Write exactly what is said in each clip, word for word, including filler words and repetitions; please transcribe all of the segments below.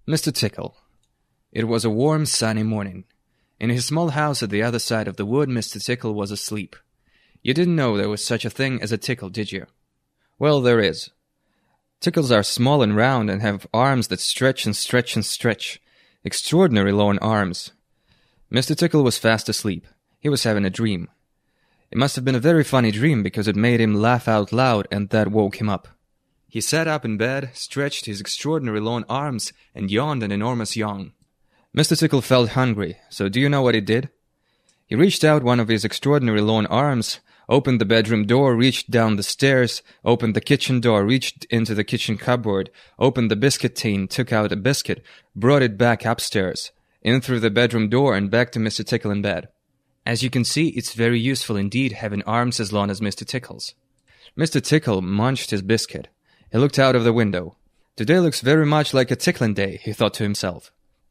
Mister Tickle. It was a warm, sunny morning. In his small house at the other side of the wood, Mister Tickle was asleep. You didn't know there was such a thing as a tickle, did you? Well, there is. Tickles are small and round and have arms that stretch and stretch and stretch. Extraordinary long arms. Mister Tickle was fast asleep. He was having a dream. It must have been a very funny dream because it made him laugh out loud, and that woke him up. He sat up in bed, stretched his extraordinary long arms, and yawned an enormous yawn. Mister Tickle felt hungry, so do you know what he did? He reached out one of his extraordinary long arms, opened the bedroom door, reached down the stairs, opened the kitchen door, reached into the kitchen cupboard, opened the biscuit tin, took out a biscuit, brought it back upstairs, in through the bedroom door and back to Mister Tickle in bed. As you can see, it's very useful indeed having arms as long as Mister Tickle's. Mister Tickle munched his biscuit. He looked out of the window. Today looks very much like a tickling day, he thought to himself.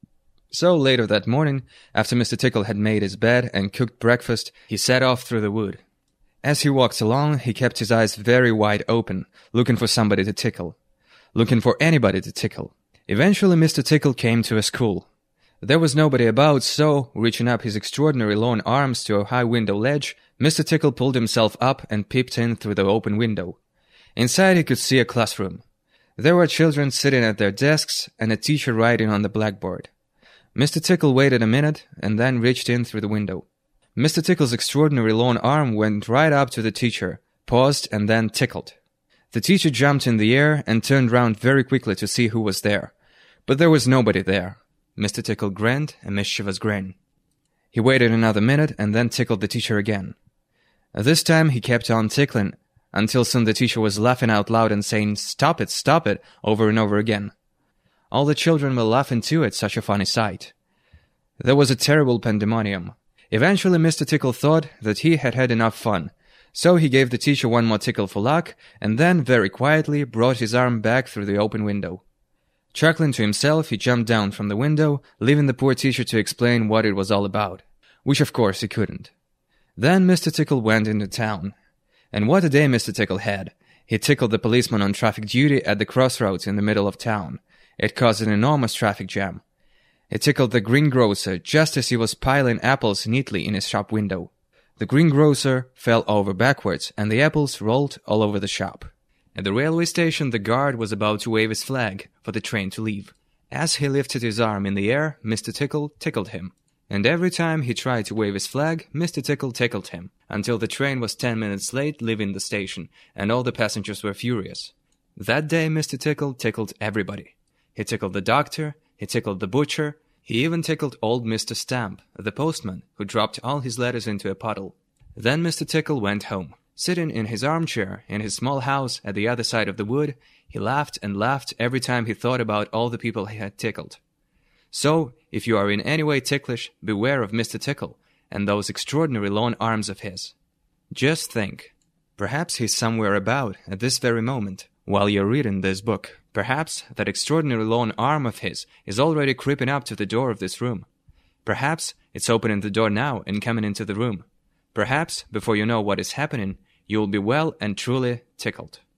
So later that morning, after Mister Tickle had made his bed and cooked breakfast, he set off through the wood. As he walked along, he kept his eyes very wide open, looking for somebody to tickle. Looking for anybody to tickle. Eventually Mister Tickle came to a school. There was nobody about, so, reaching up his extraordinary long arms to a high window ledge, Mister Tickle pulled himself up and peeped in through the open window. Inside he could see a classroom. There were children sitting at their desks and a teacher writing on the blackboard. Mister Tickle waited a minute and then reached in through the window. Mister Tickle's extraordinary long arm went right up to the teacher, paused, and then tickled. The teacher jumped in the air and turned round very quickly to see who was there. But there was nobody there. Mister Tickle grinned a mischievous grin. He waited another minute and then tickled the teacher again. This time he kept on tickling, until soon the teacher was laughing out loud and saying, "Stop it, stop it," over and over again. All the children were laughing too at such a funny sight. There was a terrible pandemonium. Eventually Mister Tickle thought that he had had enough fun, so he gave the teacher one more tickle for luck, and then, very quietly, brought his arm back through the open window. Chuckling to himself, he jumped down from the window, leaving the poor teacher to explain what it was all about, which of course he couldn't. Then Mister Tickle went into town. And what a day Mister Tickle had. He tickled the policeman on traffic duty at the crossroads in the middle of town. It caused an enormous traffic jam. He tickled the greengrocer just as he was piling apples neatly in his shop window. The greengrocer fell over backwards, and the apples rolled all over the shop. At the railway station, the guard was about to wave his flag for the train to leave. As he lifted his arm in the air, Mister Tickle tickled him. And every time he tried to wave his flag, Mister Tickle tickled him, until the train was ten minutes late leaving the station, and all the passengers were furious. That day Mister Tickle tickled everybody. He tickled the doctor, he tickled the butcher, he even tickled old Mister Stamp, the postman, who dropped all his letters into a puddle. Then Mister Tickle went home. Sitting in his armchair in his small house at the other side of the wood, he laughed and laughed every time he thought about all the people he had tickled. So, if you are in any way ticklish, beware of Mister Tickle and those extraordinary long arms of his. Just think, perhaps he's somewhere about at this very moment, while you're reading this book. Perhaps that extraordinary long arm of his is already creeping up to the door of this room. Perhaps it's opening the door now and coming into the room. Perhaps, before you know what is happening, you will be well and truly tickled.